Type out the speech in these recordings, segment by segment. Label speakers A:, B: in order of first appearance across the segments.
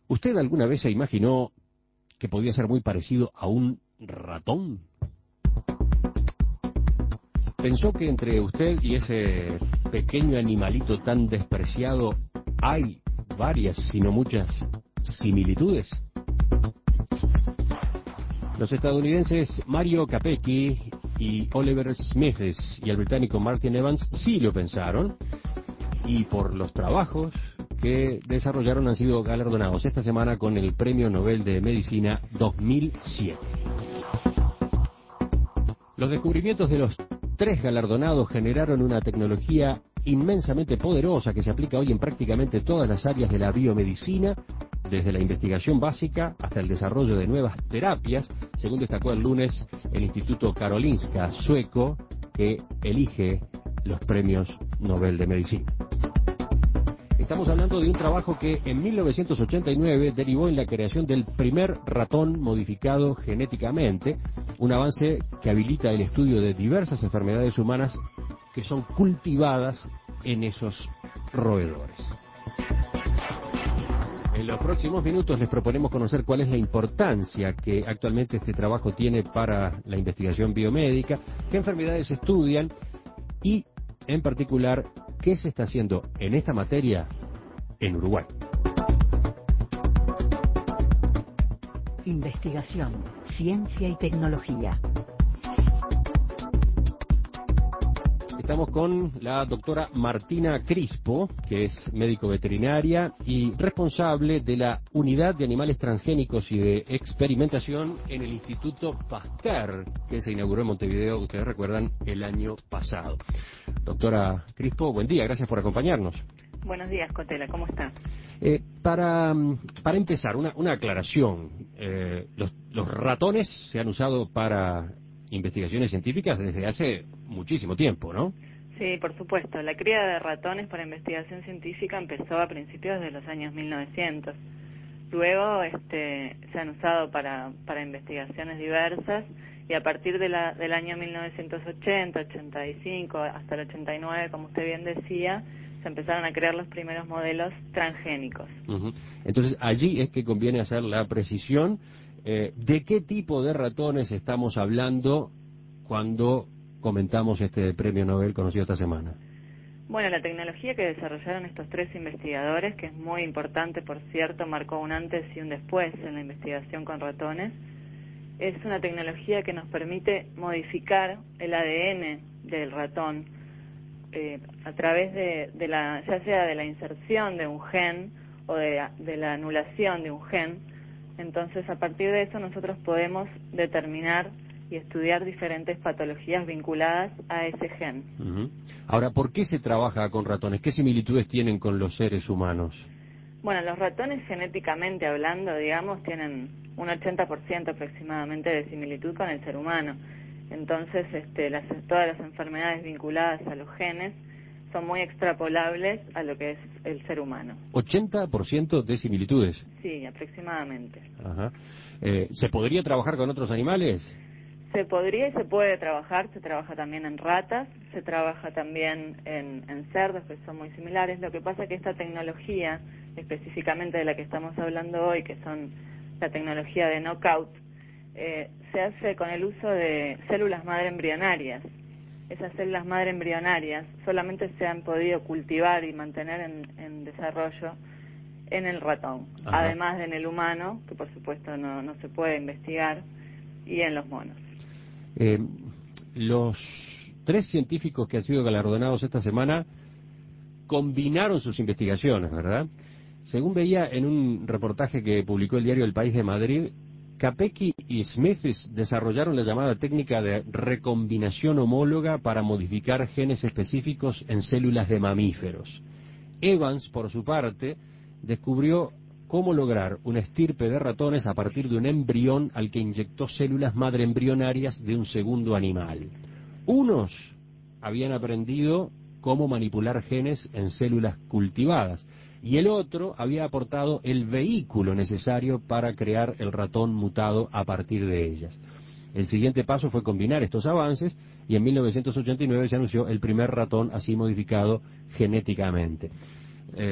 A: ¿Usted alguna vez se imaginó que podía ser muy parecido a un ratón? ¿Pensó que entre usted y ese pequeño animalito tan despreciado hay varias, si no muchas, similitudes? Los estadounidenses Mario Capecchi y Oliver Smith y el británico Martin Evans sí lo pensaron, y por los trabajos que desarrollaron han sido galardonados esta semana con el Premio Nobel de Medicina 2007. Los descubrimientos de los tres galardonados generaron una tecnología inmensamente poderosa que se aplica hoy en prácticamente todas las áreas de la biomedicina, desde la investigación básica hasta el desarrollo de nuevas terapias, según destacó el lunes el Instituto Karolinska sueco, que elige los premios Nobel de Medicina. Estamos hablando de un trabajo que en 1989 derivó en la creación del primer ratón modificado genéticamente, un avance que habilita el estudio de diversas enfermedades humanas que son cultivadas en esos roedores. En los próximos minutos les proponemos conocer cuál es la importancia que actualmente este trabajo tiene para la investigación biomédica, qué enfermedades se estudian y, en particular, qué se está haciendo en esta materia en Uruguay.
B: Investigación, ciencia y tecnología.
A: Estamos con la doctora Martina Crispo, que es médico veterinaria y responsable de la Unidad de Animales Transgénicos y de Experimentación en el Instituto Pasteur, que se inauguró en Montevideo, ustedes recuerdan, el año pasado. Doctora Crispo, buen día, gracias por acompañarnos.
C: Buenos días, Cotela, ¿cómo está?
A: Para empezar, una aclaración. Los ratones se han usado para investigaciones científicas desde hace muchísimo tiempo, ¿no?
C: Sí, por supuesto. La cría de ratones para investigación científica empezó a principios de los años 1900. Luego se han usado para investigaciones diversas y a partir del año 1980, 85 hasta el 89, como usted bien decía, se empezaron a crear los primeros modelos transgénicos.
A: Uh-huh. Entonces allí es que conviene hacer la precisión. ¿De qué tipo de ratones estamos hablando cuando comentamos este premio Nobel conocido esta semana?
C: Bueno, la tecnología que desarrollaron estos tres investigadores, que es muy importante, por cierto, marcó un antes y un después en la investigación con ratones, es una tecnología que nos permite modificar el ADN del ratón a través de la, ya sea de la inserción de un gen o de la anulación de un gen. Entonces, a partir de eso nosotros podemos determinar y estudiar diferentes patologías vinculadas a ese gen.
A: Uh-huh. Ahora, ¿por qué se trabaja con ratones? ¿Qué similitudes tienen con los seres humanos?
C: Bueno, los ratones genéticamente hablando, digamos, tienen un 80% aproximadamente de similitud con el ser humano. Entonces, todas las enfermedades vinculadas a los genes son muy extrapolables a lo que es el ser humano.
A: ¿80% de similitudes?
C: Sí, aproximadamente.
A: Ajá. ¿Se podría trabajar con otros animales?
C: Se podría y se puede trabajar, se trabaja también en ratas, se trabaja también en cerdos, que son muy similares. Lo que pasa es que esta tecnología, específicamente de la que estamos hablando hoy, que son la tecnología de knockout, se hace con el uso de células madre embrionarias. Esas células madre embrionarias solamente se han podido cultivar y mantener en desarrollo en el ratón,
A: Ajá.
C: además de en el humano, que por supuesto no se puede investigar, y en los monos.
A: Los tres científicos que han sido galardonados esta semana combinaron sus investigaciones, ¿verdad? Según veía en un reportaje que publicó el diario El País de Madrid, Capecchi y Smith desarrollaron la llamada técnica de recombinación homóloga para modificar genes específicos en células de mamíferos. Evans, por su parte, descubrió cómo lograr una estirpe de ratones a partir de un embrión al que inyectó células madre embrionarias de un segundo animal. Unos habían aprendido cómo manipular genes en células cultivadas, y el otro había aportado el vehículo necesario para crear el ratón mutado a partir de ellas. El siguiente paso fue combinar estos avances, y en 1989 se anunció el primer ratón así modificado genéticamente.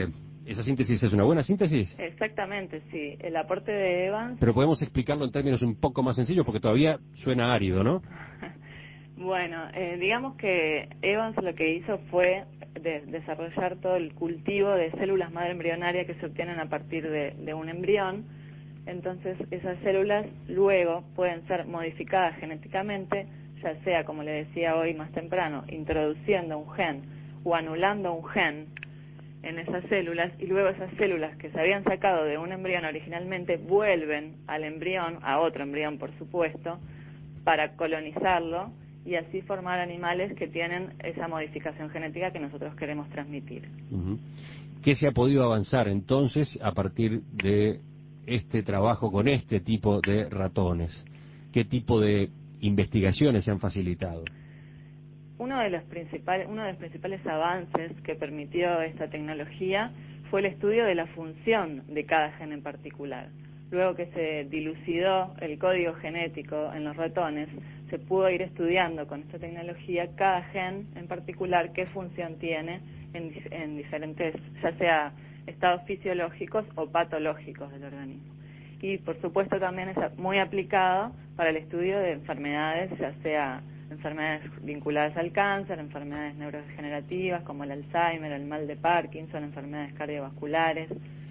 A: ¿Esa síntesis es una buena síntesis?
C: Exactamente, sí. El aporte de Evans...
A: Pero podemos explicarlo en términos un poco más sencillos porque todavía suena árido, ¿no?
C: Bueno, digamos que Evans lo que hizo fue desarrollar todo el cultivo de células madre embrionarias que se obtienen a partir de un embrión. Entonces, esas células luego pueden ser modificadas genéticamente, ya sea, como le decía hoy más temprano, introduciendo un gen o anulando un gen en esas células, y luego esas células que se habían sacado de un embrión originalmente vuelven al embrión, a otro embrión por supuesto, para colonizarlo y así formar animales que tienen esa modificación genética que nosotros queremos transmitir.
A: Uh-huh. ¿Qué se ha podido avanzar entonces a partir de este trabajo con este tipo de ratones? ¿Qué tipo de investigaciones se han facilitado?
C: Uno de los principales avances que permitió esta tecnología fue el estudio de la función de cada gen en particular. Luego que se dilucidó el código genético en los ratones, se pudo ir estudiando con esta tecnología cada gen en particular qué función tiene en diferentes, ya sea estados fisiológicos o patológicos del organismo. Y por supuesto también es muy aplicado para el estudio de enfermedades, ya sea enfermedades vinculadas al cáncer, enfermedades neurodegenerativas como el Alzheimer, el mal de Parkinson, enfermedades cardiovasculares.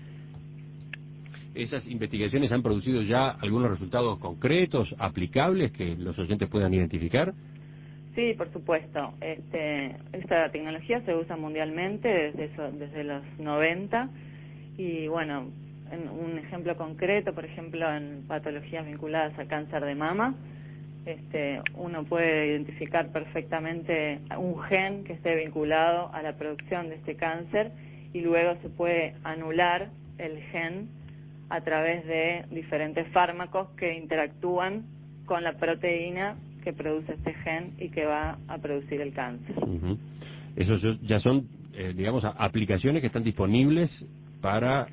A: ¿Esas investigaciones han producido ya algunos resultados concretos, aplicables, que los oyentes puedan identificar?
C: Sí, por supuesto. Esta tecnología se usa mundialmente desde los 90 y bueno, en un ejemplo concreto, por ejemplo, en patologías vinculadas a cáncer de mama, uno puede identificar perfectamente un gen que esté vinculado a la producción de este cáncer y luego se puede anular el gen a través de diferentes fármacos que interactúan con la proteína que produce este gen y que va a producir el cáncer.
A: Uh-huh. Esos ya son, digamos, aplicaciones que están disponibles para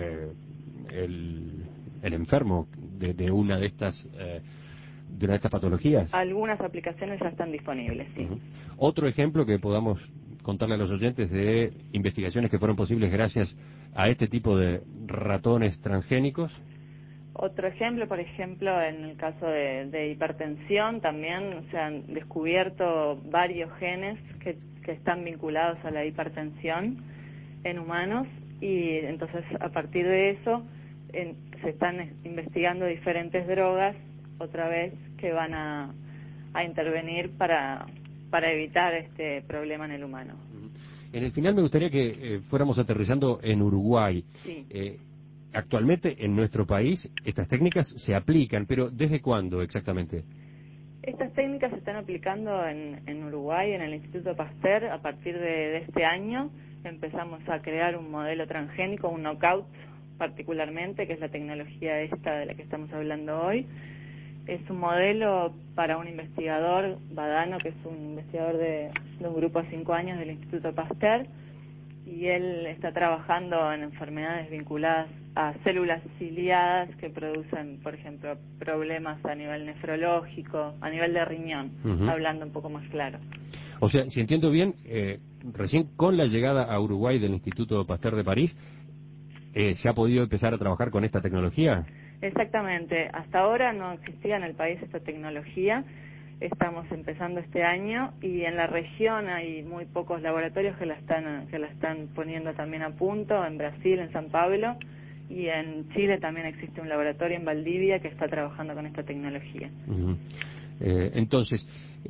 A: el enfermo de una de estas patologías.
C: Algunas aplicaciones ya están disponibles, sí.
A: Uh-huh. Otro ejemplo que podamos contarle a los oyentes de investigaciones que fueron posibles gracias a este tipo de ratones transgénicos.
C: Otro ejemplo, por ejemplo, en el caso de hipertensión, también se han descubierto varios genes que están vinculados a la hipertensión en humanos y entonces a partir de eso se están investigando diferentes drogas otra vez que van a intervenir para evitar este problema en el humano.
A: En el final me gustaría que fuéramos aterrizando en Uruguay.
C: Sí.
A: Actualmente en nuestro país estas técnicas se aplican, pero ¿desde cuándo exactamente?
C: Estas técnicas se están aplicando en Uruguay, en el Instituto Pasteur, a partir de este año. Empezamos a crear un modelo transgénico, un knockout particularmente, que es la tecnología esta de la que estamos hablando hoy. Es un modelo para un investigador, Badano, que es un investigador de un grupo de 5 años del Instituto Pasteur, y él está trabajando en enfermedades vinculadas a células ciliadas que producen, por ejemplo, problemas a nivel nefrológico, a nivel de riñón,
A: Uh-huh.
C: hablando un poco más claro.
A: O sea, si entiendo bien, recién con la llegada a Uruguay del Instituto Pasteur de París, ¿se ha podido empezar a trabajar con esta tecnología?
C: Exactamente. Hasta ahora no existía en el país esta tecnología. Estamos empezando este año y en la región hay muy pocos laboratorios que la están poniendo también a punto, en Brasil, en San Pablo, y en Chile también existe un laboratorio en Valdivia que está trabajando con esta tecnología.
A: Uh-huh. Entonces,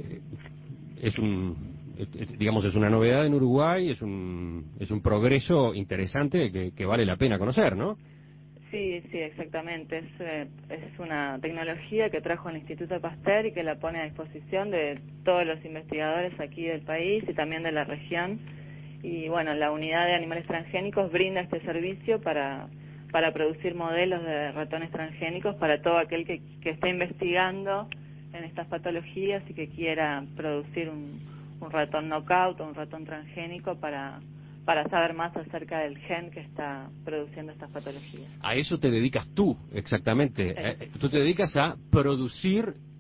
A: digamos, es una novedad en Uruguay, es un progreso interesante que vale la pena conocer, ¿no?
C: Sí, exactamente. Es una tecnología que trajo el Instituto Pasteur y que la pone a disposición de todos los investigadores aquí del país y también de la región. Y bueno, la unidad de animales transgénicos brinda este servicio para producir modelos de ratones transgénicos para todo aquel que esté investigando en estas patologías y que quiera producir un ratón knockout o un ratón transgénico para saber más acerca del gen que está produciendo estas patologías.
A: A eso te dedicas tú, exactamente. Tú te dedicas a producir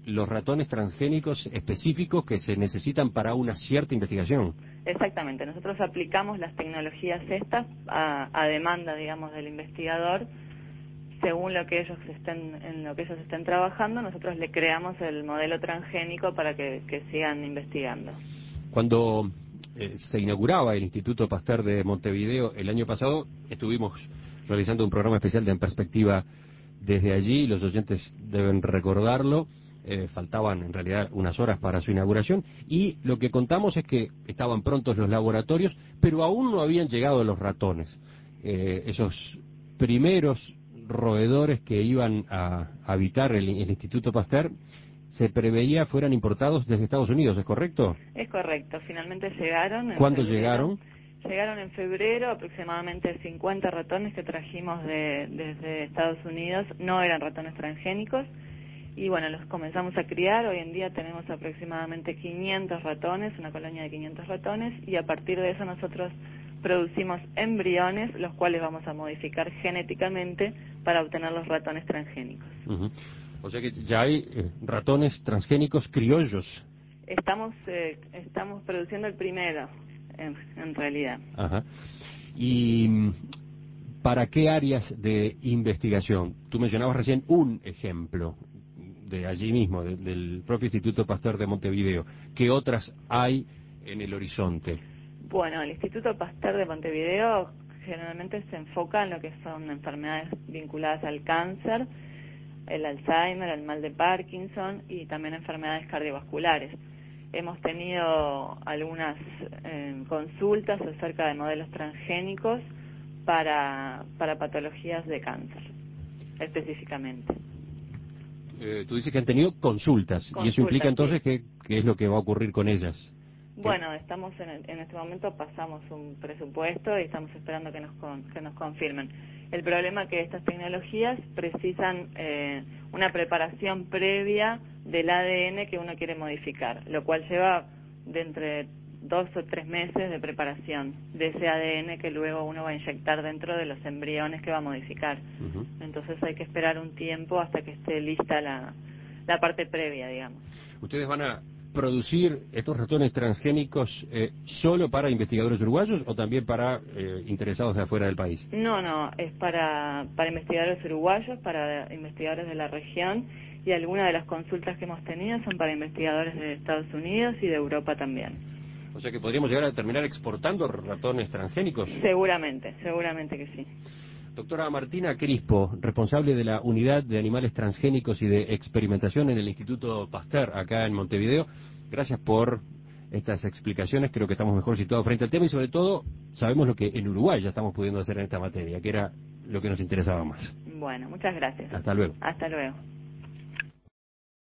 A: los ratones transgénicos específicos que se necesitan para una cierta investigación.
C: Exactamente, nosotros aplicamos las tecnologías estas a demanda, digamos, del investigador. Según lo que ellos estén trabajando, nosotros le creamos el modelo transgénico para que sigan investigando.
A: Cuando se inauguraba el Instituto Pasteur de Montevideo el año pasado, estuvimos realizando un programa especial de En Perspectiva desde allí, los oyentes deben recordarlo. Faltaban en realidad unas horas para su inauguración, y lo que contamos es que estaban prontos los laboratorios, pero aún no habían llegado los ratones. Esos primeros roedores que iban a habitar el Instituto Pasteur se preveía fueran importados desde Estados Unidos, ¿es correcto?
C: Es correcto, finalmente llegaron.
A: ¿Cuándo llegaron?
C: Llegaron en febrero, aproximadamente 50 ratones que trajimos desde Estados Unidos. No eran ratones transgénicos, y bueno, los comenzamos a criar. Hoy en día tenemos aproximadamente 500 ratones, una colonia de 500 ratones, y a partir de eso nosotros producimos embriones, los cuales vamos a modificar genéticamente para obtener los ratones transgénicos.
A: Uh-huh. O sea que ya hay ratones transgénicos criollos.
C: Estamos produciendo el primero, en realidad.
A: Ajá. ¿Y para qué áreas de investigación? Tú mencionabas recién un ejemplo de allí mismo, del propio Instituto Pasteur de Montevideo. ¿Qué otras hay en el horizonte?
C: Bueno, el Instituto Pasteur de Montevideo generalmente se enfoca en lo que son enfermedades vinculadas al cáncer, el Alzheimer, el mal de Parkinson y también enfermedades cardiovasculares. Hemos tenido algunas consultas acerca de modelos transgénicos para patologías de cáncer, específicamente.
A: Tú dices que han tenido consultas, y eso implica entonces
C: sí.
A: ¿qué es lo que va a ocurrir con ellas?
C: Bueno, estamos en este momento pasamos un presupuesto y estamos esperando que nos confirmen. El problema es que estas tecnologías precisan una preparación previa del ADN que uno quiere modificar, lo cual lleva de entre 2 o 3 meses de preparación de ese ADN que luego uno va a inyectar dentro de los embriones que va a modificar. Uh-huh. Entonces hay que esperar un tiempo hasta que esté lista la parte previa, digamos.
A: ¿Ustedes van a producir estos ratones transgénicos solo para investigadores uruguayos o también para interesados de afuera del país?
C: No, es para investigadores uruguayos, para investigadores de la región, y algunas de las consultas que hemos tenido son para investigadores de Estados Unidos y de Europa también.
A: O sea que podríamos llegar a terminar exportando ratones transgénicos.
C: Seguramente que sí.
A: Doctora Martina Crispo, responsable de la Unidad de Animales Transgénicos y de Experimentación en el Instituto Pasteur, acá en Montevideo, gracias por estas explicaciones. Creo que estamos mejor situados frente al tema y sobre todo sabemos lo que en Uruguay ya estamos pudiendo hacer en esta materia, que era lo que nos interesaba más.
C: Bueno, muchas gracias.
A: Hasta luego.
C: Hasta luego.